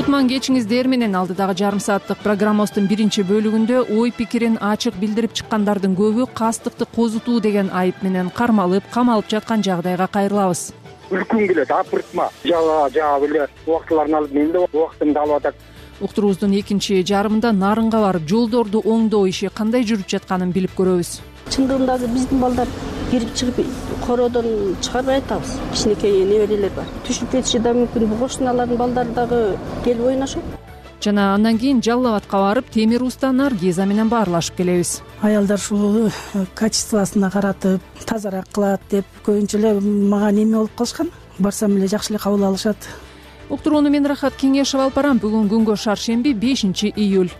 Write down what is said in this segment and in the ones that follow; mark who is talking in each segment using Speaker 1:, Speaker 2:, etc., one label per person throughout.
Speaker 1: Кутман кечиңиздер менен алдыдагы жарым сааттык программабыздын биринчи бөлүгүндө ой пикирин ачык билдирип чыккандардын көбү кастыкты козутуу деген айып менен кармалып, камалып жаткан жагдайга кайрылабыз.
Speaker 2: Үлкүм келет, апыртма. Жаап эле убактыларын алып, мен да убактымды алып атат.
Speaker 1: Уктуруубуздун экинчи жарымында нарынга барып, жолдорду оңдоо иши кандай жүрүп жатканын билип көрөбүз.
Speaker 3: Чындыгында биздин балдар кирип чыгып кородон чыгарбай атабыз. Кичинекей неберелер бар. Түшүп кетиши да мүмкүн. Кошуналардын балдары дагы келип ойношот.
Speaker 1: Жана андан кийин Жалал абадка барып, темир уста Наргиза менен баарлашып келебиз.
Speaker 4: Аялдар ушул качествосуна каратып, тазараак кылат деп көбүнчө эле мага неме болуп калышкан. Барсам эле жакшы эле кабыл алышат.
Speaker 1: Уктурууну мен Рахат Кеңешев алып барам. Бүгүн күнгө шаршемби 5-июль.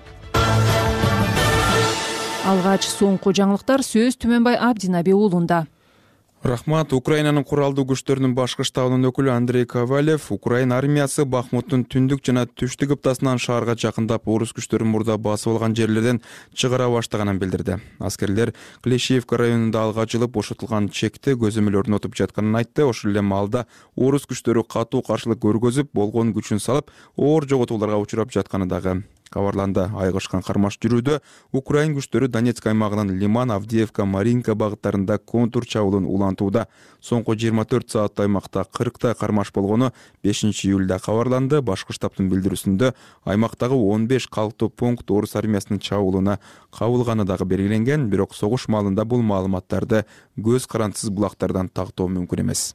Speaker 1: Алгач соңку жаңылыктар сөз Түмөнбай Абдинаби уулунда.
Speaker 5: Рахмат. Украинанын куралдуу күчтөрүнүн башкы штабынын өкүлү Андрей Ковалев Украина армиясы Бахмуттун түндүк жана түштүк ыптасынан шаарга жакындап, орус күчтөрүн мурда басып алган жерлерден чыгара баштаганын билдирди. Аскерлер Клещеевка районунда алга жылып бошотулган чекти көзөмөл орнотуп жатканын айтты. Ошол эле маалда орус күчтөрү катуу каршылык көргөзүп, болгон күчүн салып, оор жоготууларга учурап жатканы дагы кабарланды. Айгышкан кармаш жүрүүдө Украин күчтөрү Донецк аймагынын Лиман, Авдеевка, Маринка багыттарында контур чабуулун улантууда. Соңку 24 саат аймакта 40 кармаш болгону 5-июлда кабарланды. Башкы штабтын билдирүүсүндө аймактагы 15 калктуу пункт орус армиясынын чабуулуна кабылганы дагы белгиленген, бирок согуш маалында бул маалыматтарды көз карандысыз булактардан тактоо мүмкүн эмес.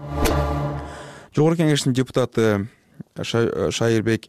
Speaker 5: Жогорку Кеңештин депутаты Шайырбек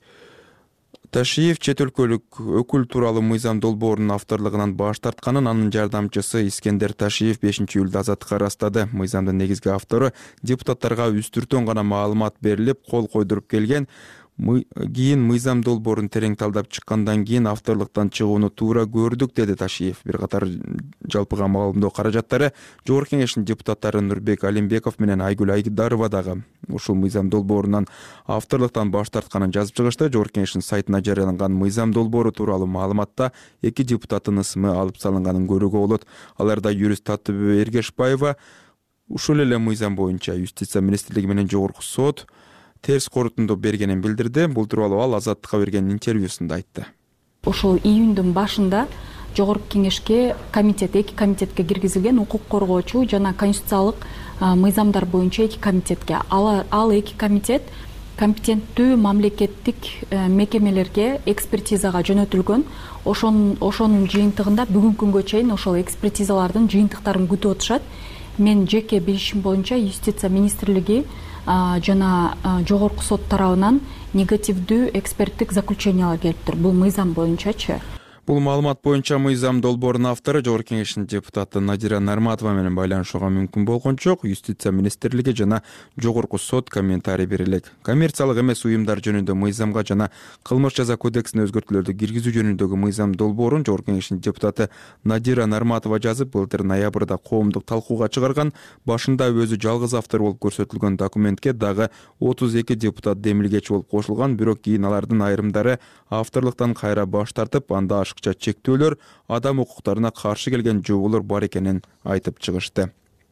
Speaker 5: Ташиев чет өлкөлүк өкүл тууралуу мыйзам долбоорунун авторлугунан баш тартканын анын жардамчысы Искендер Ташиев 5-июлда азаттыкка ырастады. Мыйзамдын негизги автору депутаттарга үстүртөн гана маалымат берилип, кол койдуруп келген. Кийин мыйзам долбоорун терең талдап чыккандан кийин авторлуктан чыгууну туура көрдүк, деди Ташиев. Бир катар жалпыга маалымдоо каражаттары Жогорку Кеңештин депутаттары Нурбек Алимбеков менен Айгүл Айдарова дагы ушул мыйзам долбоорунан авторлуктан баш тартканын жазып чыгышты. Жогорку Кеңештин сайтына жарыяланган мыйзам долбоору тууралуу маалыматта 2 депутаттын ысымы алып салынганын көрүүгө болот. Аларда юрист Татыбү Эргешбаева ушул эле мыйзам боюнча Юстиция министрлиги менен Жогорку сот терс корутунду бергенин билдирди. Бул тууралуу ал Азаттыкка берген интервьюсунда айтты.
Speaker 6: Ошол июндун башында Жогорку Кеңешке эки комитетке киргизилген, укук коргоочу жана конституциялык мыйзамдар боюнча 2 комитетке. Ал 2 комитет компетенттүү мамлекеттик мекемелерге экспертизага жөнөтүлгөн. Ошонун жыйынтыгында бүгүнкү күнгө чейин ошол экспертизалардын жыйынтыктарын күтүп отушат. Мен жеке билишим боюнча Юстиция министрлиги жана Жогорку сот тарабынан негативдүү эксперттик заключениялар келиптир. Бул мыйзам боюнчачы.
Speaker 5: Бул маалымат боюнча мыйзам долбоорунун автору Жогорку Кеңештин депутаты Надира Нарматова менен байланышууга мүмкүн болгон жок. Юстиция министрлиги жана Жогорку сот комментарий бере элек. Коммерциялык эмес уюмдар жөнүндө мыйзамга жана кылмыш жаза кодексине өзгөртүүлөрдү киргизүү жөнүндөгү мыйзам долбоорун Жогорку Кеңештин депутаты Надира Нарматова жазып, былтыр ноябрда коомдук талкууга чыгарган. Башында өзү жалгыз автор болуп көрсөтүлгөн документке дагы 32 депутат демилгечи болуп кошулган, бирок кийин алардын айрымдары авторлуктан кайра баш тартып, анда чектөөлөр, адам укуктарына каршы келген жоболор бар экенин айтып чыгышты.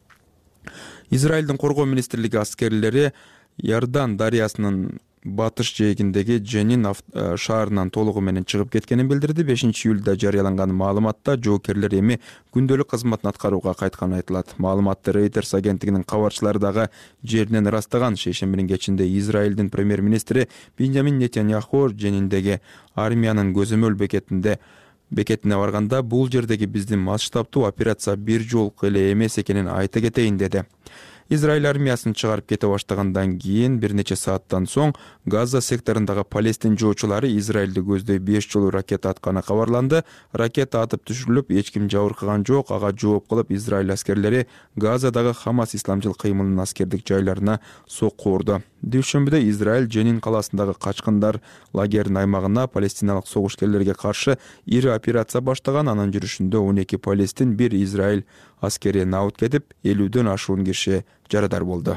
Speaker 5: Израилдин коргоо министрлиги аскерлери Иордан дарыясынын батыш жээгиндеги Дженин шаарынан толугу менен чыгып кеткенин билдирди. 5-июлда жарыяланган маалыматта жоокерлер эми күндөлүк кызматын аткарууга кайтканы айтылат. Маалыматты Reuters агенттигинин кабарчылары дагы жеринен ырастаган. Шейшембинин кечинде Израилдин премьер-министри Бенджамин Нетаньяху Джениндеги армиянын көзөмөл бекетине барганда бул жердеги биздин масштабтуу операция бир жолку эле эмес экенин айта кетейин деди. Израиль армиясын чыгарып кете баштагандан кийин бир нече сааттан соң Газа секторундагы палестин жоочулары Израилди көздөй 5 жолу ракета атканы кабарланды. Ракета атып түшүрүлүп, эч ким жабыркаган жок. Ага жооп кылып Израиль аскерлери Газадагы Хамас исламчыл кыймылынын аскердик жайларына сокку урду. Дүйшөмбүдө Израиль Дженин каласындагы качкындар лагеринин аймагына палестиналык согушкерлерге каршы ири операция баштаган. Анын жүрүшүндө 12 палестин, 1 Израиль аскери набыт кетип, 50дөн ашуун киши жарадар болду.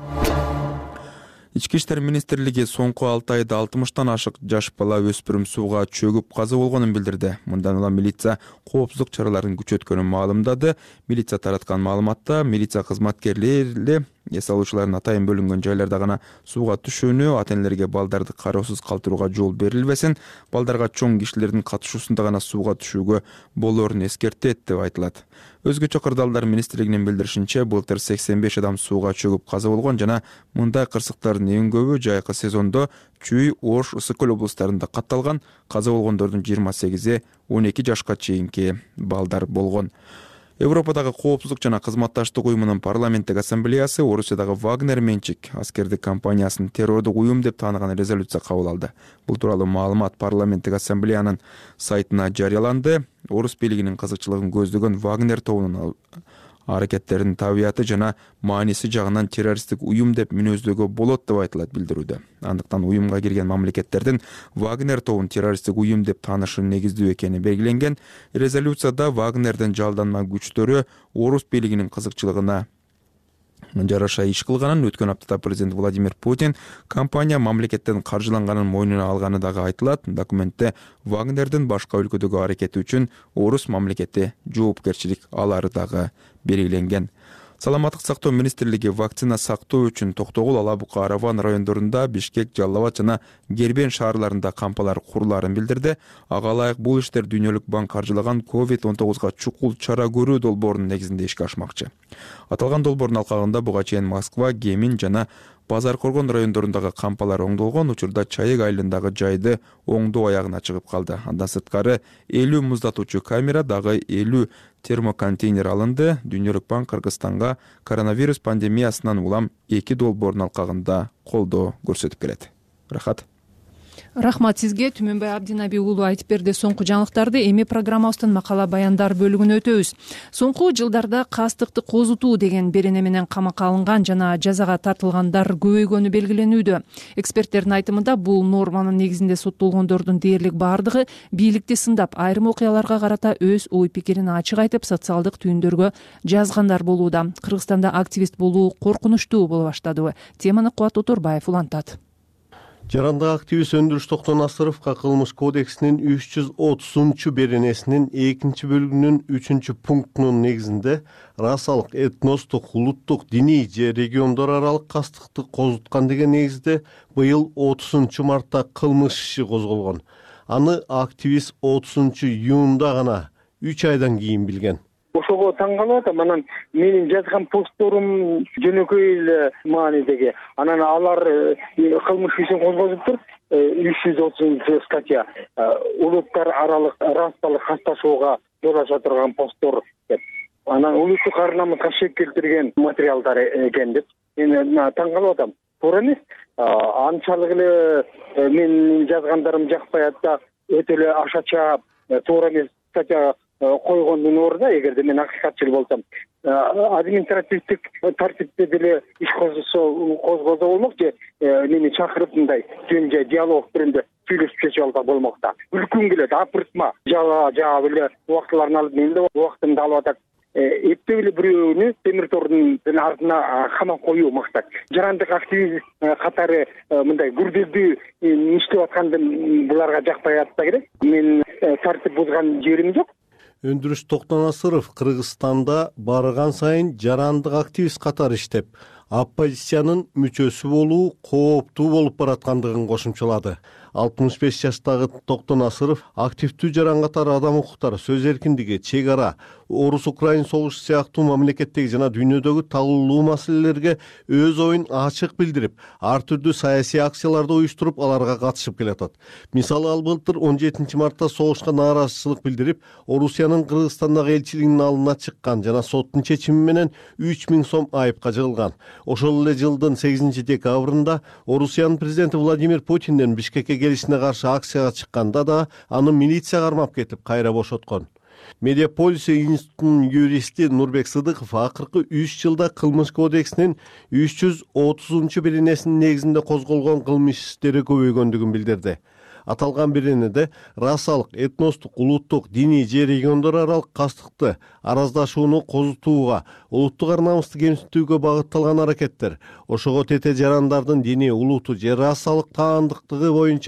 Speaker 5: Ички иштер министрлиги соңку 6 айда 60тан ашык жаш бала өспүрүм сууга чөгүп каза болгонун билдирди. Мындан улам милиция коопсуздук чараларын күчөткөнүн маалымдады. Милиция тараткан маалыматта милиция кызматкерлери Эс алуучулардын атайын бөлүнгөн жайларда гана сууга түшүүнү, ата энелерге балдарды кароосуз калтырууга жол берилбесин, балдарга чоң кишилердин катышуусунда гана сууга түшүүгө болоорун эскертет деп айтылат. Өзгөчө кырдаалдар министрлигинин билдиришинче, былтыр 85 адам сууга чөгүп каза болгон жана мындай кырсыктардын эң көбү жайкы сезондо Чүй, Ош, Ысык көл облустарында катталган. Каза болгондордун 28-и 12 жашка чейинки балдар болгон. Европадагы коопсуздук жана кызматташтык уюмунун парламенттик ассамблеясы Орусиядагы Вагнер менчик аскердик компаниясын террордук уюм деп тааныган резолюция кабыл алды. Бул тууралуу маалымат парламенттик ассамблеянын сайтына жарыяланды. Орус бийлигинин кызыкчылыгын көздөгөн Вагнер тобунун аракеттеринин табияты жана мааниси жагынан террористтик уюм деп мүнөздөгө болот деп айтылат билдирүүдө. Андыктан уюмга кирген мамлекеттердин Вагнер тобун террористтик уюм деп таанышы негиздүү экени белгиленген. Резолюцияда Вагнердин жалданма күчтөрү Орус бийлигинин кызыкчылыгына жараша иш кылганын, өткөн аптада президент Владимир Путин компания мамлекеттен каржыланганын мойнуна алганы дагы айтылат. Документте Вагнердин башка өлкөдөгү аракети үчүн Орус мамлекети жоопкерчилик алары дагы белгиленген. Саламаттык сактоо министрлиги вакцина сактоо үчүн Токтогул, Ала Бука, Араван райондорунда, Бишкек, Жалал Абад жана Гербен шаарларында кампалар курулаарын билдирди. Ага ылайык бул иштер Дүйнөлүк банк каржылаган COVID-19 чукул чара көрүү долбоорунун негизинде ишке ашмакчы. Аталган долбоордун алкагында буга чейин Москва, Кемин жана Базар Коргон райондорундагы кампалар оңдолгон. Учурда Чайык айылындагы жайды оңдоо аягына чыгып калды. Андан сырткары 50 муздатуучу камера, дагы 50 термоконтейнер алынды. Дүйнөлүк банк Кыргызстанга коронавирус пандемиясынан улам 2 долбоордун алкагында колдоо көрсөтүп келет.
Speaker 1: Рахмат сизге. Түмөнбай Абдинаби уулу айтып берди соңку жаңылыктарды. Эми программабыздын макала баяндар бөлүгүнө өтөбүз. Соңку жылдарда кастыкты козутуу деген берене менен камакка алынган жана жазага тартылгандар көбөйгөнү белгиленүүдө. Эксперттердин айтымында бул норманын негизинде соттолгондордун дээрлик бардыгы бийликти сындап, айрым окуяларга карата өз ой пикирин ачык айтып, социалдык түйүндөргө жазгандар болууда. Кыргызстанда активист болуу коркунучтуу боло баштадыбы? Теманы Кубат Оторбаев улантат.
Speaker 7: Жарандык активист Өндүрүш Токтонасыровго кылмыш кодексинин 330 беренесинин 2 бөлүгүнүн 3 пунктунун негизинде расалык, этностук, улуттук, диний же региондор аралык кастыкты козуткан деген негизде быйыл 30 мартта кылмыш иши козголгон. Аны активист 30 июнда гана 3 айдан кийин билген.
Speaker 2: Ошого таң калып атам. Анан менин жазган постторум жөнөкөй эле маанидеги. Анан алар кылмыш ишин козготуптур. 330 статья улуттар аралык расалык касташууга жол ача турган посттор деп. Анан улуттук ар намыска шек келтирген материалдар экен деп. Мен таң калып атам. Туура эмес. Анчалык эле менин жазгандарым жакпай атса, өтө эле ашача туура эмес статья койгондун ордуна, эгерде мен акыйкатчыл болсом, административдик тартипте деле иш козгосо болмок же мени чакырып мындай жөн жай диалог түрүндө сүйлөшүп чечип алса болмок да. Үлкүм келет, апыртма жаап эле убактыларын алып, мен да убактымды алып атат. Эптеп эле бирөөнү темир тордун артына камап коюу максат. Жарандык активист катары мындай күрделүү иштеп атканды буларга жакпай атса керек. Мен тартип бузган жерим жок.
Speaker 7: Өндүрүш Токтонасыров Кыргызстанда барган сайын жарандык активист катары иштеп, оппозициянын мүчөсү болуу кооптуу болуп бараткандыгын кошумчалады. 65 жаштагы Токтонасыров активдүү жаран катары адам укуктары, сөз эркиндиги, чек ара, Орус-Украин согушу сыяктуу мамлекеттеги жана дүйнөдөгү талуулуу маселелерге өз оюн ачык билдирип, ар түрдүү саясий акцияларды уюштуруп, аларга катышып келатат. Мисалы, ал былтыр 17 мартта согушка нааразычылык билдирип, Орусиянын Кыргызстандагы элчилигинин алдына чыккан жана соттун чечими менен 3000 сом айыпка жыгылган. Ошол эле жылдын 8 декабрында Орусиянын президенти Владимир Путинден Бишкекке келишине каршы акцияга чыкканда да аны милиция кармап кетип кайра бошоткон. Медиаполис институтунун юристи Нурбек Сыдыков акыркы 3 жылда кылмыш кодексинин 330 беренесинин негизинде козголгон кылмыш иштери көбөйгөндүгүн билдирди. Аталган беренеде расалык, этностук, улуттук, диний же региондор аралык кастыкты, араздашууну козутууга, улуттук ар намысты кемсинтүүгө багытталган аракеттер, ошого тете жарандардын диний, улутту же расалык таандыктыгы боюнча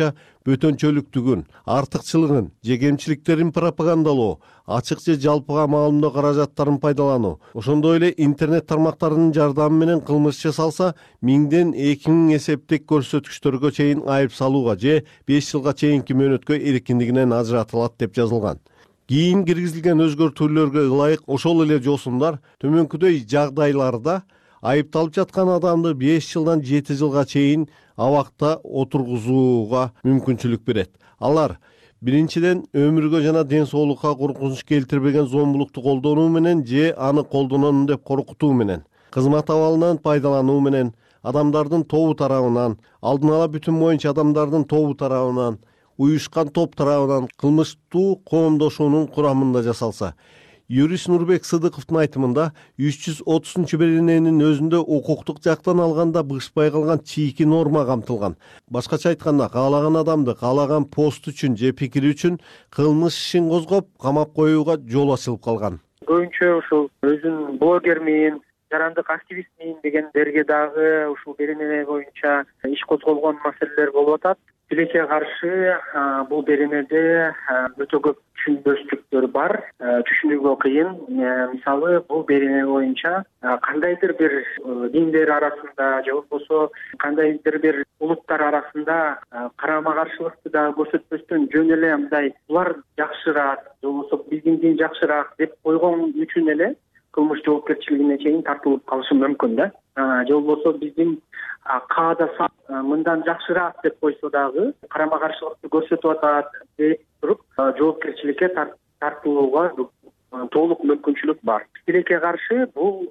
Speaker 7: бөтөнчөлүктүгүн, артыкчылыгын же кемчиликтерин пропагандалоо, ачык же жалпыга маалымдоо каражаттарын пайдалануу, ошондой эле интернет тармактарынын жардамы менен кылмыш жасалса 1000ден 2000 эсептик көрсөткүчтөргө чейин айып салууга же 5 жылга чейинки мөөнөткө эркиндигинен ажыратылат деп жазылган. Кийин киргизилген өзгөртүүлөргө ылайык ошол эле жосумдар төмөнкүдөй жагдайларда айыпталып жаткан адамды 5 жылдан 7 жылга чейин абакта отургузууга мүмкүнчүлүк берет. Алар биринчиден өмүргө жана ден соолукка коркунуч келтирбеген зомбулукту колдонуу менен же аны колдоном деп коркутуу менен, кызмат абалынан пайдалануу менен, адамдардын тобу тарабынан, алдын ала бүтүн боюнча адамдардын тобу тарабынан, уюшкан топ тарабынан кылмыштуу коомдошуунун курамында жасалса. Юрист Нурбек Сыдыковдун айтымында 330-берененин өзүндө укуктук жактан алганда бышпай калган чийки норма камтылган. Башкача айтканда, каалаган адамды каалаган пост үчүн же пикири үчүн кылмыш ишин козгоп, камап коюуга жол ачылып калган.
Speaker 2: Көбүнчө ушул өзүн блогермин, жарандык активистмин дегендерге дагы ушул берене боюнча иш козголгон маселелер болуп атат. Тилекке каршы бул беренеде өтө көп түшүнбөстүктөр бар, түшүнүүгө кыйын. Мисалы, бул берене боюнча кандайдыр бир диндер арасында же болбосо кандайдыр бир улуттар арасында карама каршылыкты да көрсөтпөстөн жөн эле мындай булар жакшыраак же болбосо биздин дин жакшыраак деп койгон үчүн эле кылмыш жоопкерчилигине чейин тартылып калышы мүмкүн да. Же болбосо биздин каада мындан жакшыраак деп койсо дагы карама каршылыкты көрсөтүп атат деп туруп жоопкерчиликке тартылууга толук мүмкүнчүлүк бар. Тилекке каршы бул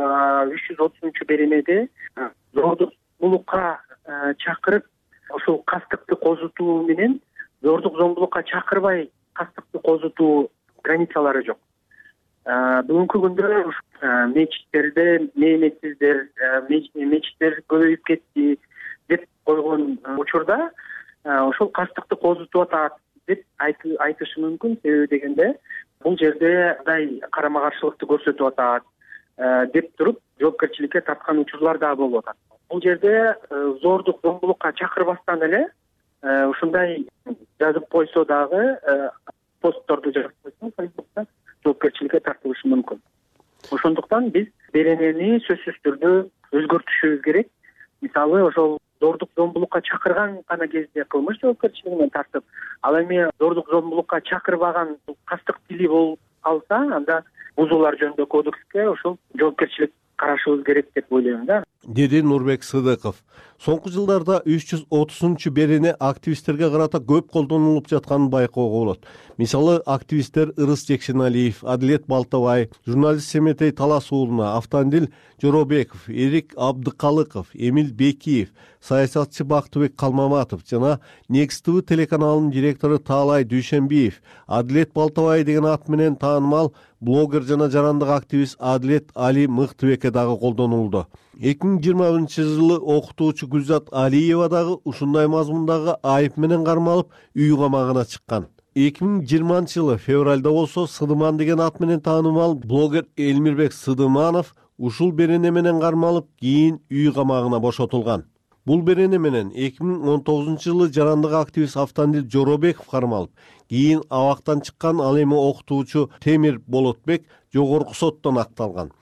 Speaker 2: 330-беренеде зордук зомбулукка чакырып, ошол кастыкты козутуу менен зордук зомбулукка чакырбай кастыкты козутуу границалары жок. Бүгүнкү күндө мечиттерде мээнетсиздер, мечиттер көбөйүп кетти деп койгон учурда ошол кастыкты козутуп атат деп айтышы мүмкүн. Себеби дегенде бул жерде мындай карама каршылыкты көрсөтүп атат деп туруп жоопкерчиликке тарткан учурлар да болуп атат. Бул жерде зордук зомбулукка чакырбастан эле ушундай жазып койсо дагы, постторду жазып койсо Facebook'та жоопкерчиликке тартылышы мүмкүн. Ошондуктан биз беренени сөзсүз түрдө өзгөртүшүбүз керек. Мисалы, ошол зордук зомбулукка чакырган гана кезде кылмыш жоопкерчилигине тартып, ал эми зордук зомбулукка чакырбаган кастык тили болуп калса, анда бузуулар жөнүндө кодекске ошол жоопкерчилик карашыбыз керек деп ойлойм да.
Speaker 7: Деди Нурбек Сыдыков. Соңку жылдарда 330-берене активисттерге карата көп колдонулуп жатканын байкоого болот. Мисалы, активисттер Ырыс Жекшеналиев, Адилет Балтабай, журналист Семетей Талас уулуна, Автандил Жоробеков, Эрик Абдыкалыков, Эмил Бекиев, саясатчы Бактыбек Калмаматов жана Next TV телеканалынын директору Таалай Дүйшөнбиев, Адилет Балтабай деген ат менен таанымал блогер жана жарандык активист Адилет Али Мыктыбекке дагы колдонулду. 2021-жылы окутуучу Гүлзат Алиева дагы ушундай мазмундагы айып менен кармалып, үй камагына чыккан. 2020-жылы февралда болсо Сыдыман деген ат менен таанымал блогер Элмирбек Сыдыманов ушул берене менен кармалып, кийин үй камагына бошотулган. Бул берене менен 2019-жылы жарандык активист Автандил Жоробеков кармалып, кийин абактан чыккан ал эми окутуучу Темир Болотбек жогорку соттон акталган.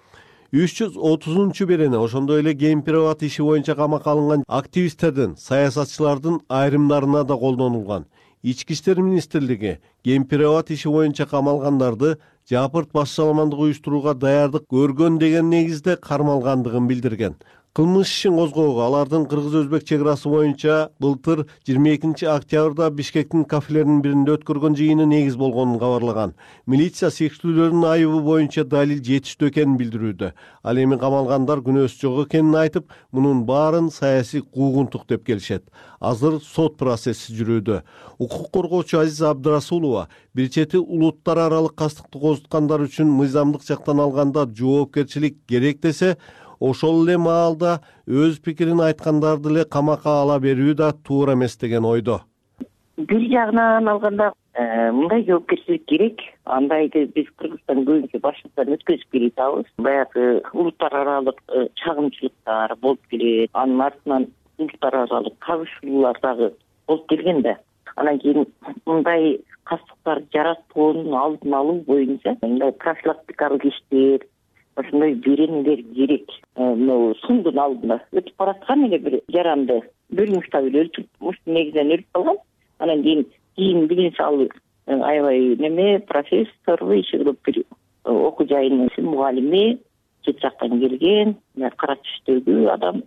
Speaker 7: 330-берене ошондой эле Гемпирабад иши боюнча камакка алынган активисттердин, саясатчылардын айрымдарына да колдонулган. Ички иштер министрлиги Гемпирабад иши боюнча камалгандарды жапырт башчыламандык уюштурууга даярдык көргөн деген негизде кармалгандыгын билдирген. Кылмыш ишин козгоого алардын кыргыз-өзбек чек арасы боюнча былтыр 22-октябрда Бишкектин кафелеринин биринде өткөргөн жыйыны негиз болгонун кабарлаган. Милиция секиртүүлөрдүн айыбы боюнча далил жетиштүү экенин билдирүүдө. Ал эми камалгандар күнөөсү жок экенин айтып, мунун баарын саясий куугунтук деп келишет. Азыр сот процесси жүрүүдө. Укук коргоочу Азиза Абдырасулова бир чети улуттар аралык кастыкты козуткандар үчүн мыйзамдык жактан алганда жоопкерчилик керек десе, ошол эле маалда өз пикирин айткандарды эле камакка ала берүү да туура эмес деген ойдо.
Speaker 8: Бир жагынан алганда мындай жоопкерчилик керек. Андайды биз Кыргызстан көбүнчө башыбыздан өткөзүп келе жатабыз. Баягы улуттар аралык чагымчылыктар болуп келет. Анын артынан улуттар аралык кабышуулар дагы болуп келген да. Анан кийин мындай кастыктарды жаратканын алдын алуу боюнча мындай профилактикалык иштер, ошондой беренелер керек. Сундун алдында өтүп бараткан эле бир жаранды бөлмүштө өлтүрүп, негизинен өлүп калган. Анан кийин билим салып аябай профессор иши кылып бир окуу жайынын мугалими, чет жактан келген, кара түстөгү адам.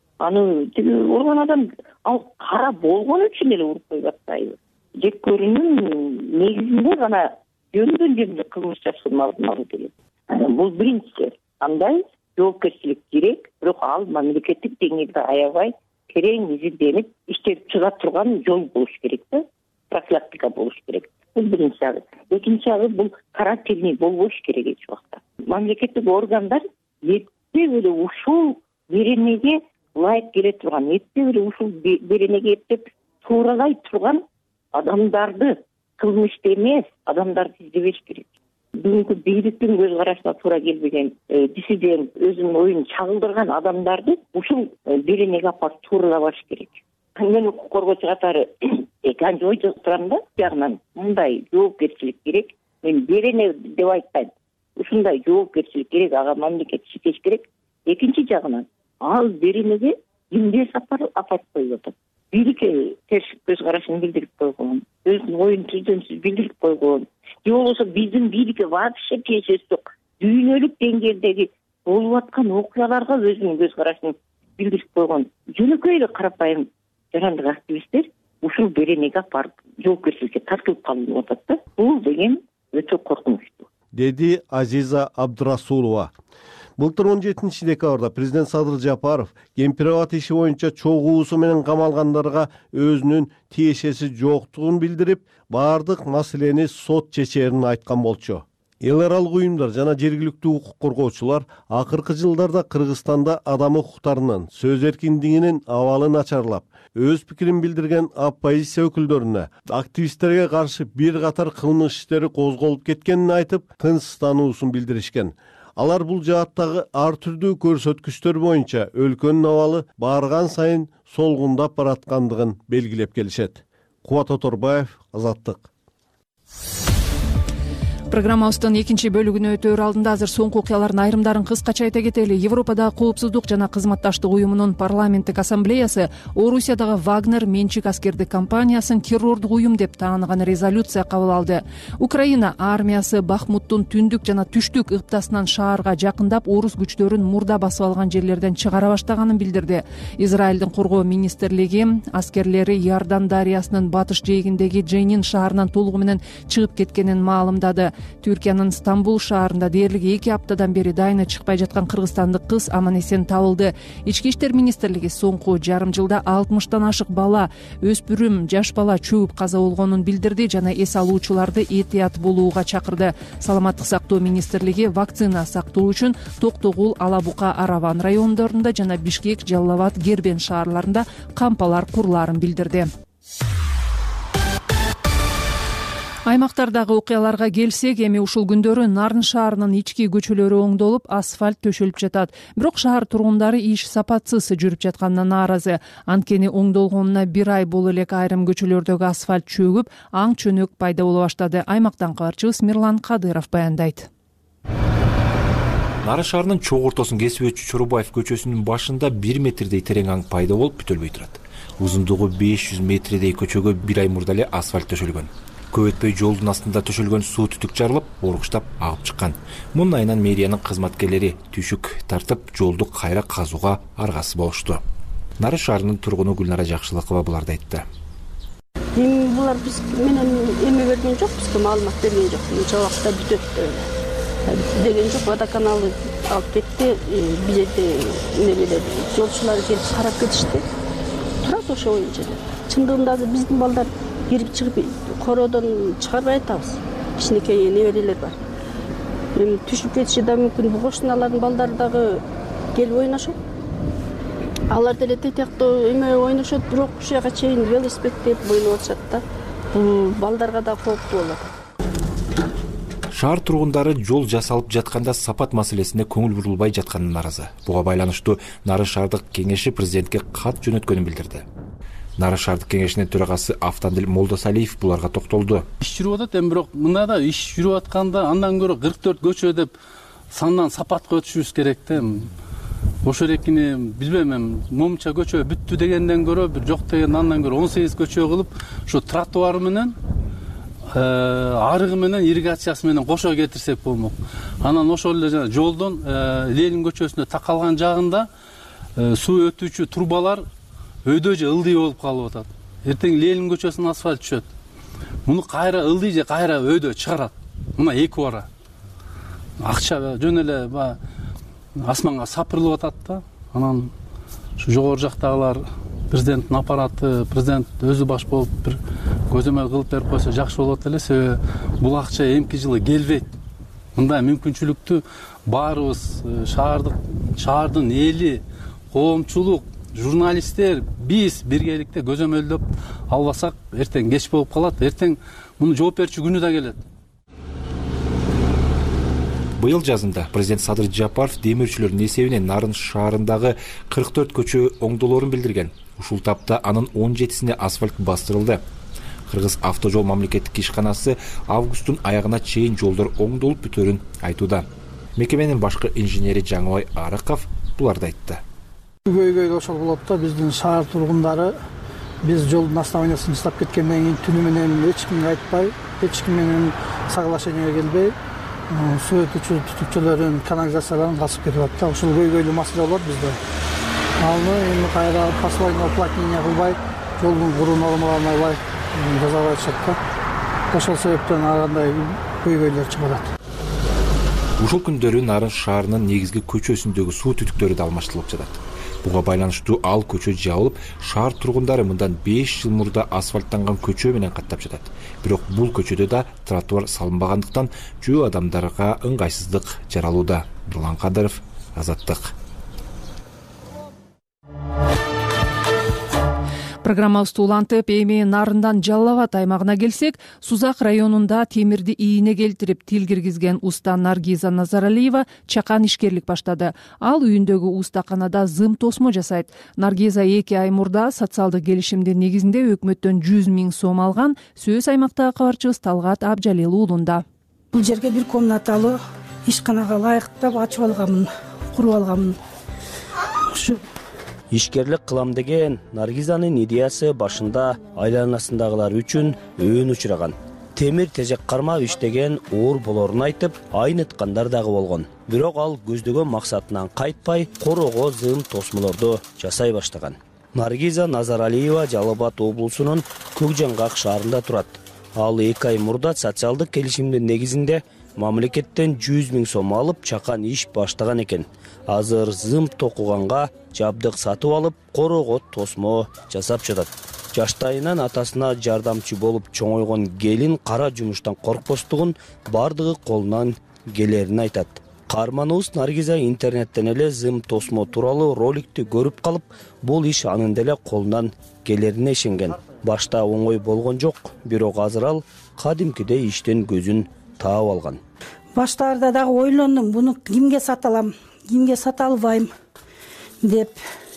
Speaker 8: Аны тиги урган адам ал кара болгон үчүн эле уруп коюп атпайбы? Жек көрүүнүн негизинде гана жөндөн жерде кылмыш жасоонун алдын алуу керек. Бул биринчиси. Андай жоопкерчилик керек, бирок ал мамлекеттик деңгээлде аябай терең изилденип иштелип чыга турган жол болуш керек да, профилактика болуш керек. Бул биринчи жагы. Экинчи жагы бул карательный болбош керек эч убакта. Мамлекеттик органдар эптеп эле ушул беренеге ылайык келе турган, эптеп эле ушул беренеге эптеп тууралай турган адамдарды, кылмышты эмес адамдарды издебеш керек. Бүгүнкү бийликтин көз карашына туура келбеген диссидент, өзүнүн оюн чагылдырган адамдарды ушул беренеге апарып тууралабаш керек. Мен укук коргоочу катары канча ой жазып турам да, жагынан мындай жоопкерчилик керек. Мен берене деп айтпайм. Ушундай жоопкерчилик керек, ага мамлекет иштеш керек. Экинчи жагынан ал беренеге кимдер апарып коюп атат. Бийликке терс көз карашын билдирип койгон, өзүнүн оюн түздөнсүз билдирип койгон. Же болбосо биздин бийликке вообще тиешеси жок. Дүйнөлүк деңгээлдеги болуп аткан окуяларга өзүнүн көз карашын билдирип койгон. Жөнөкөй эле карапайым жарандык активисттер ушул беренеге апарып жоопкерчиликке тартылып калынып атат да. Бул деген өтө коркунучтуу,
Speaker 7: деди Азиза Абдурасулова. Былтыр 17 декабрда президент Садыр Жапаров Кемпирабад иши боюнча чогуусу менен камалгандарга өзүнүн тиешеси жоктугун билдирип, бардык маселени сот чечерин айткан болчу. Эл аралык уюмдар жана жергиликтүү укук коргоочулар акыркы жылдарда Кыргызстанда адам укуктарынын, сөз эркиндигинин абалы начарлап, өз пикирин билдирген оппозиция өкүлдөрүнө, активисттерге каршы бир катар кылмыш иштери козголуп кеткенин айтып, тынчсыздануусун билдиришкен. Алар бул жааттагы ар түрдүү көрсөткүчтөр боюнча өлкөнүн абалы барган сайын солгундап бараткандыгын белгилеп келишет. Кубат Оторбаев, Азаттык.
Speaker 1: Программабыздын экинчи бөлүгүнө өтөөр алдында азыр соңку окуялардын айрымдарын кыскача айта кетели. Европадагы коопсуздук жана кызматташтык уюмунун парламенттик ассамблеясы Орусиядагы Вагнер менчик аскердик компаниясын террордук уюм деп тааныган резолюция кабыл алды. Украина армиясы Бахмуттун түндүк жана түштүк ыптасынан шаарга жакындап, орус күчтөрүн мурда басып алган жерлерден чыгара баштаганын билдирди. Израилдин коргоо министрлиги аскерлери Иордан дарыясынын батыш жээгиндеги Дженин шаарынан толугу менен чыгып кеткенин маалымдады. Түркиянын Стамбул шаарында дээрлик 2 аптадан бери дайыны чыкпай жаткан кыргызстандык кыз аман-эсен табылды. Ички иштер министрлиги соңку жарым жылда 60тан ашык бала, өспүрүм, жаш бала чөгүп каза болгонун билдирди жана эс алуучуларды этият болууга чакырды. Саламаттык сактоо министрлиги вакцина сактоо үчүн Токтогул, Ала Бука, Араван райондорунда жана Бишкек, Жалал Абад, Гербен шаарларында кампалар курулаарын билдирди. Аймактардагы окуяларга келсек, эми ушул күндөрү Нарын шаарынын ички көчөлөрү оңдолуп, асфальт төшөлүп жатат. Бирок шаар тургундары иш сапатсыз жүрүп жатканына нааразы. Анткени оңдолгонуна 1 ай боло элек айрым көчөлөрдөгү асфальт чөгүп, аң чөнөк пайда боло баштады. Аймактан кабарчыбыз Мирлан Кадыров баяндайт.
Speaker 9: Нарын шаарынын чогуу ортосун кесип өтчү Чорубаев көчөсүнүн башында 1 метрдей терең аң пайда болуп бүтөлбөй турат. Узундугу 500 метрдей көчөгө 1 ай мурда эле асфальт төшөлгөн. Көп өтпөй жолдун астында төшөлгөн суу түтүк жарылып, оргуштап агып чыккан. Мунун айынан мэриянын кызматкерлери түшүк тартып, жолду кайра казууга аргасыз болушту. Нарын шаарынын тургуну Гүлнара Жакшылыкова буларды айтты.
Speaker 3: Булар биз менен эме берген жок, бизге маалымат берген жок. Мынча убакытта бүтөт деген жок. Водоканалы алып кетти, бизде эмелер жолчулар келип карап кетишти. Турат ошо боюнча. Чындыгында биздин балдар кирип чыгып короодон чыгарбай атабыз. Кичинекей неберелер бар. Эми түшүп кетиши да мүмкүн. Бул кошуналардын балдары дагы келип ойношот. Алар деле тетектөө эме ойношот, бирок ушуга чейин велосипедтеп ойноп атышат да. Бул балдарга да кооптуу болот.
Speaker 9: Шаар тургундары жол жасалып жатканда сапат маселесине көңүл бурулбай жатканына нааразы. Буга байланыштуу Нарын шаардык кеңеши президентке кат жөнөткөнүн билдирди. Нарын шаардык кеңешинин төрагасы Автандил Молдосалиев буларга токтолду.
Speaker 10: Иш жүрүп атат, эми бирок мында да иш жүрүп атканда андан көрө 44 көчө деп сандан сапатка өтүшүбүз керек да. Ошо эрекини билбейм, эми момча көчө бүттү дегенден көрө бир жок деген андан көрө 18 көчө кылып, ушу тротуары менен арыгы менен ирригациясы менен кошо кетирсек болмок. Анан ошол эле жана жолдон Ленин көчөсүнө такалган жагында суу өтүүчү трубалар өйдө же ылдый болуп калып атат. Эртең Ленин көчөсүнүн асфальт түшөт. Муну кайра ылдый же кайра өйдө чыгарат. Мына эки бара. Акча жөн эле асманга сапырылып атат да. Анан ушу жогору жактагылар президенттин аппараты, президент өзү баш болуп бир көзөмөл кылып берип койсо жакшы болот эле. Себеби бул акча эмки жылы келбейт. Мындай мүмкүнчүлүктү баарыбыз шаардын эли, коомчулук, журналисттер биз биргеликте көзөмөлдөп албасак, эртең кеч болуп калат. Эртең муну жооп берчү күнү да келет.
Speaker 9: Быйыл жазында президент Садыр Жапаров демирчүлөрдүн эсебинен Нарын шаарындагы 44 көчө оңдолоорун билдирген. Ушул тапта анын 17сине асфальт бастырылды. Кыргыз автожол мамлекеттик ишканасы августтун аягына чейин жолдор оңдолуп бүтөөрүн айтууда. Мекеменин башкы инженери Жаңыбай Арыков буларды айтты.
Speaker 11: Көйгөй ошол болот да, биздин шаар тургундары биз жолдун основаниясын жасап кеткенден кийин түнү менен эч кимге айтпай, эч ким менен соглашениеге келбей суу өтүүчү түтүкчөлөрдүн канализацияларын касып кетип атат да. Ушул көйгөйлүү маселе болот бизде. Аны эми кайра постоянно уплотнение кылбай, жолдун куруу нормаларын албай жасабай атышат да. Ошол себептен ар кандай көйгөйлөр чыгып атат.
Speaker 9: Ушул күндөрү Нарын шаарынын негизги көчөсүндөгү суу түтүктөрү да алмаштырылып жатат. Буга байланыштуу ал көчө жабылып, шаар тургундары мындан 5 жыл мурда асфальттанган көчө менен каттап жатат. Бирок бул көчөдө да тротуар салынбагандыктан жөө адамдарга ыңгайсыздык жаралууда. Нурлан Кадыров, Азаттык.
Speaker 1: Программабызды улантып, эми Нарындан Жалал Абад аймагына келсек, Сузак районунда темирди ийине келтирип тил киргизген уста Наргиза Назаралиева чакан ишкерлик баштады. Ал үйүндөгү устаканада зым тосмо жасайт. Наргиза 2 ай мурда социалдык келишимдин негизинде өкмөттөн 100 000 сом алган. Сөз аймактагы кабарчыбыз Талгат Абжалил уулунда.
Speaker 4: Бул жерге бир комнаталуу ишканага ылайыктап ачып алганмын, куруп алганмын. Ушу
Speaker 12: Ишкерлик кылам деген Наргизанын идеясы башында айланасындагылар үчүн өөн учураган. Темир тежек кармап иштеген оор болорун айтып, айныткандар дагы болгон. Бирок ал көздөгөн максатынан кайтпай, корого зым тосмолорду жасай баштаган. Наргиза Назаралиева Жалал Абад облусунун Көкжаңгак шаарында турат. Ал 2 ай мурда социалдык келишимдин негизинде мамлекеттен 100 000 сом алып чакан иш баштаган экен. Азыр зым токуганга жабдык сатып алып, корого тосмо жасап жатат. Жаштайынан атасына жардамчы болуп чоңойгон келин кара жумуштан коркпостугун, бардыгы колунан келерин айтат. Каарманыбыз Наргиза интернеттен эле зым тосмо тууралуу роликти көрүп калып, бул иш анын деле колунан келерине ишенген. Башта оңой болгон жок, бирок азыр ал кадимкидей иштен көзүн таап алган.
Speaker 4: Баштарда дагы ойлондум, буну кимге сата алам, кимге сата албайм деп.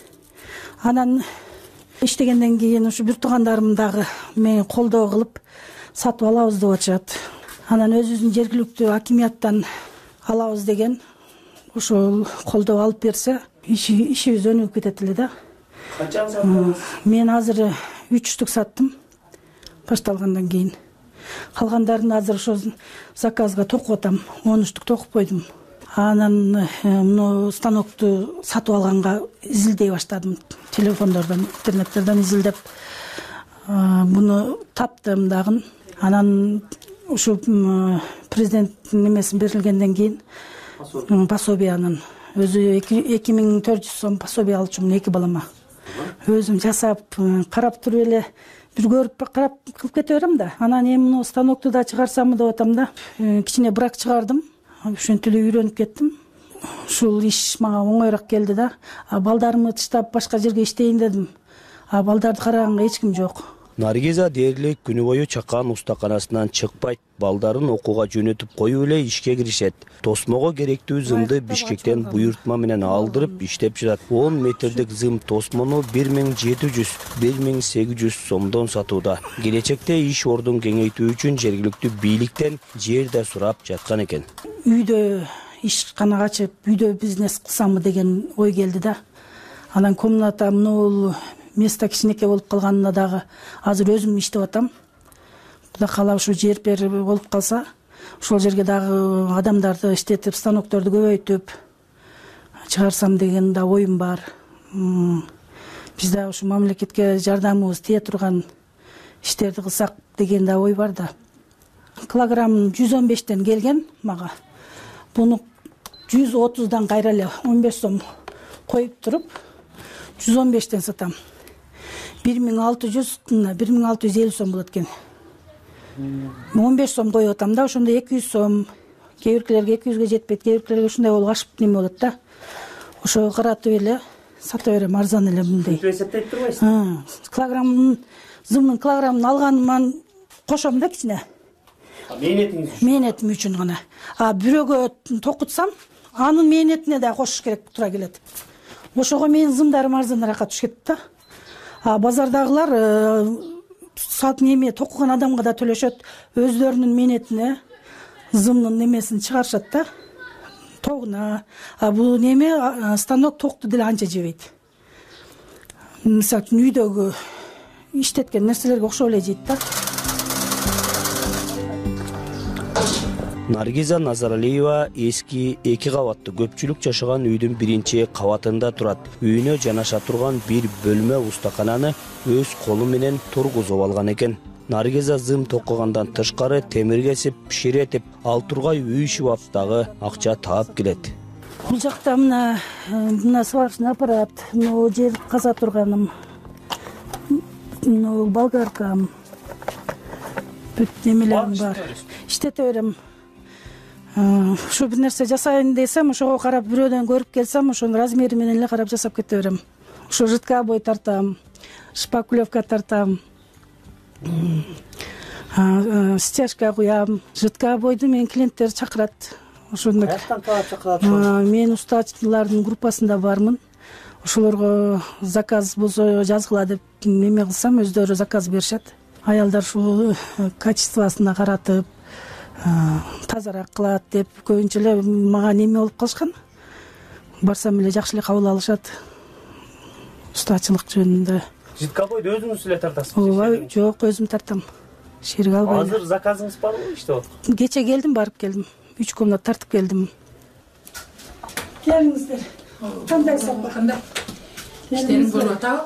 Speaker 4: Анан иштегенден кийин ушу бир туугандарым дагы мени колдоо кылып сатып алабыз деп атышат. Анан өзүбүздүн жергиликтүү акимияттан алабыз деген, ошол колдоо алып берсе, ишибиз өнүгүп кетет эле да. Мен азыр 3 штук саттым башталгандан кийин. Калгандарын азыр ошо заказга токуп атам. 10 штук токуп койдум. Анан муну станокту сатып алганга изилдей баштадым. Телефондордон, интернеттерден изилдеп буну таптым дагы. Анан ушу президенттин немесин берилгенден кийин пособиянын өзү 2400 сом пособия алчумун 2 балама. Өзүм жасап, карап туруп эле бир көрүп карап кылып кете берем да. Анан эми муну станокту да чыгарсамбы деп атам да. Кичине брак чыгардым. Ошентип эле үйрөнүп кеттим. Ушул иш мага оңойраак келди да. Балдарымды таштап башка жерге иштейин дедим. Балдарды караганга эч ким жок.
Speaker 12: Наргиза дээрлик күнү бою чакан устаканасынан чыкпайт, балдарын окууга жөнөтүп коюп эле ишке киришет. Тосмого керектүү зымды Бишкектен буйртма менен алдырып иштеп жатат. 10 метрдик зым тосмону 1700-1800 сомдон сатууда. Келечекте иш ордун кеңейтүү үчүн жергиликтүү бийликтен жер да сурап жаткан экен.
Speaker 4: Үйдө ишкана ачып, үйдө бизнес кылсамбы деген ой келди да. Анан комната мынул место кичинекей болуп калганына дагы азыр өзүм иштеп атам. Кудай каалап ушу жер болуп калса, ошол жерге дагы адамдарды иштетип, станокторду көбөйтүп чыгарсам деген да оюм бар. Биз да ушу мамлекетке жардамыбыз тие турган иштерди кылсак деген да ой бар да. Килограмм 115тен келген мага. Буну 130дан кайра эле 15 сом коюп туруп 115тен сатам. 1650 сом болот экен. 15 сом коюп атам да, ошондо 200 сом, кээ биркилерге 200ге жетпейт, кээ биркилерге ушундай болуп ашып неме болот да. Ошого каратып эле сата берем, арзан эле мындай.
Speaker 12: Эсептейт турбайсыз?
Speaker 4: Килограммын, зымдын килограммын алганыман кошом да кичине.
Speaker 12: Мээнетиңиз үчүн?
Speaker 4: Мээнетим үчүн гана. Бирөөгө токутсам, анын мээнетине да кошуш керек тура келет. Ошого менин зымдарым арзаныраакка түшөт да. Базардагылар сат неме токуган адамга да төлөшөт, өздөрүнүн мээнетине зымдын немесин чыгарышат да. Тогуна. Бул неме станок токту деле анча жебейт. Мисалы үчүн үйдөгү иштеткен нерселерге окшоп эле жейт да.
Speaker 12: Наргиза Назаралиева эски 2 кабаттуу көпчүлүк жашаган үйдүн 1-кабатында турат. Үйүнө жанаша турган бир бөлмө устакананы өз колу менен тургузуп алган экен. Наргиза зым токугандан тышкары темир кесип, пиширетип, ал тургай үй шыбап дагы акча таап келет.
Speaker 4: Бул жакта мына сварочный аппарат, жер каза турганым, болгаркам, бүт немелерим бар. Иштете берем. Ушу бир нерсе жасайын десем, ошого карап бирөөдөн көрүп келсем, ошонун размери менен эле карап жасап кете берем. Ошо жидкобой тартам, шпаклевка тартам, стяжка куям. Жидкобойду менин клиенттер чакырат. Ошондой.
Speaker 12: Каяктан чакырат?
Speaker 4: Мен устачылардын группасында бармын. Ошолорго заказ болсо жазгыла деп неме кылсам, өздөрү заказ беришет. Аялдар ушул качествосуна каратып, тазараак кылат деп көбүнчө эле мага неме болуп калышкан. Барсам эле жакшы эле кабыл алышат. Устачылык жөнүндө.
Speaker 12: Жидкобойду өзүңүз эле тартасызбы?
Speaker 4: Ооба, жок, өзүм тартам. Шерик албай.
Speaker 12: Азыр заказыңыз барбы, иштеп атат?
Speaker 4: Кече келдим, барып келдим. 3 комнат тартып келдим. Келиңиздер. Кандай сапа? Кандай?
Speaker 13: Иштериң болуп атабы?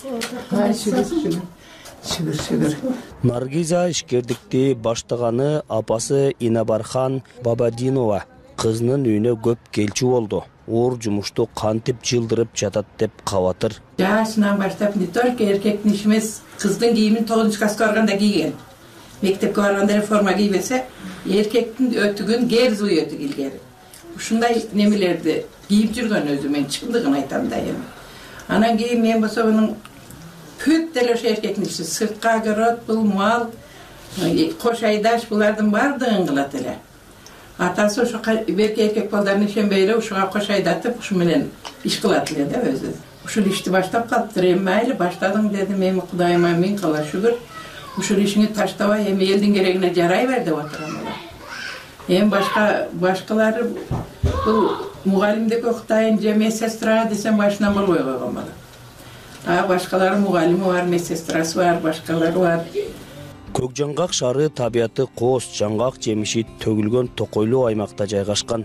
Speaker 13: Шүгүр.
Speaker 12: Наргиза ишкердикти баштаганы апасы Инабархан Бабадинова кызынын үйүнө көп келчү болду. Оор жумушту кантип жылдырып жатат деп кабатыр.
Speaker 13: Жашынан баштап не только эркектин иши эмес, кыздын кийимин 9-класска барганда кийген. Мектепке барганда форма кийбесе, эркектин өтүгүн керз уйөтү кийген. Ушундай немелерди кийип жүргөн өзү, мен чындыгын айтам да эми. Анан кийин мен болсо мунун бүт деле ошо эркектин иши, сыртка көрөт, бул мал, кош айдаш булардын баардыгын кылат эле. Атасы ошо берки эркек балдарын ишенбей эле ушуга кош айдатып, ушу менен иш кылат эле да өзү. Ушул ишти баштап калыптыр, эми майли баштадым дедим, эми Кудайыма миң кыла шүгүр. Ушул ишиңи таштабай, эми элдин керегине жарай бер деп отурам эле. Эми башкалары бул мугалимдик окутайын же медсестра десем башынан болбой койгон бала. Башкалары мугалими бар, медсестрасы бар, башкалары бар.
Speaker 12: Көк жаңгак шаары табияты кооз, жаңгак жемиши төгүлгөн токойлуу аймакта жайгашкан.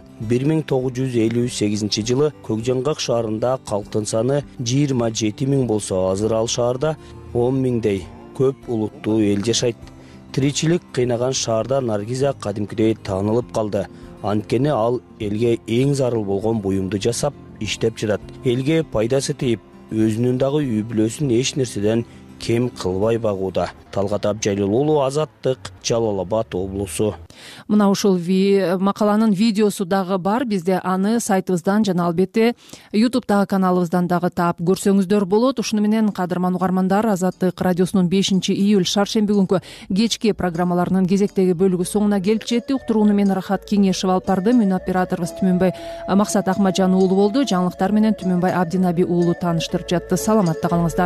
Speaker 12: 1958 жылы Көк жаңгак шаарында калктын саны 27 000 болсо, азыр ал шаарда 10 000дей көп улуттуу эл жашайт. Тиричилик кыйнаган шаарда Наргиза кадимкидей таанылып калды. Анткени ал элге эң зарыл болгон буюмду жасап, иштеп жатат. Элге пайдасы тийип, өзүнүн дагы үй бүлөсүн эч нерседен кем кылбай багууда. Талгат Абжалил уулу, Азаттык, Жалал Абад облусу.
Speaker 1: Мына ушул макаланын видеосу дагы бар. Бизде аны сайтыбыздан жана албетте YouTube'дагы каналыбыздан дагы таап көрсөңүздөр болот. Ушуну менен кадырман угармандар, Азаттык радиосунун 5-июль шаршемби күнкү кечки программаларынын кезектеги бөлүгү соңуна келип жетти. Уктурууну мен Рахат Кеңешев алып бардым. Мен операторубуз Түмөнбай Максат Акмаджан уулу болду. Жаңылыктар менен Түмөнбай Абдинаби уулу тааныштырып жатты. Саламатта калыңыздар.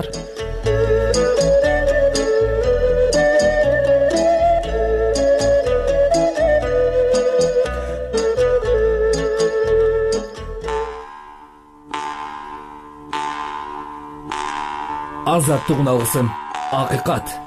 Speaker 14: Азаттык алгысым, акыйкат.